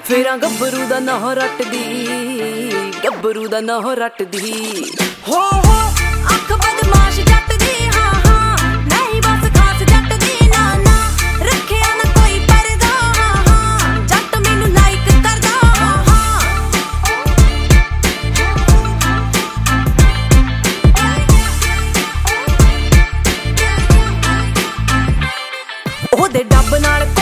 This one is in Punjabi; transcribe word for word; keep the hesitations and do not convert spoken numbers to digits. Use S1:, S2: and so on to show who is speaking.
S1: ਫੇਰਾਂ ਗੱਭਰੂ ਦਾ ਨਹੁੰ ਰੱਟਦੀ, ਗੱਭਰੂ ਦਾ ਨਹੁੰ ਰੱਟਦੀ। ਹੋ ਹੋ ਅੱਖ ਬਦਮਾਸ਼ ਜੱਟ ਦੀ, ਹਾਂ ਹਾਂ ਨਹੀਂ ਬਸ ਖਾਸ ਜੱਟ ਦੀ। ਨਾ ਨਾ ਰੱਖਿਆ ਨਾ ਕੋਈ ਪਰਦਾ, ਹਾਂ ਹਾਂ ਜੱਟ ਮੈਨੂੰ ਲਾਈਕ ਕਰਦਾ, ਹਾਂ ਹਾਂ। ਉਹਦੇ ਡੱਬ ਨਾਲ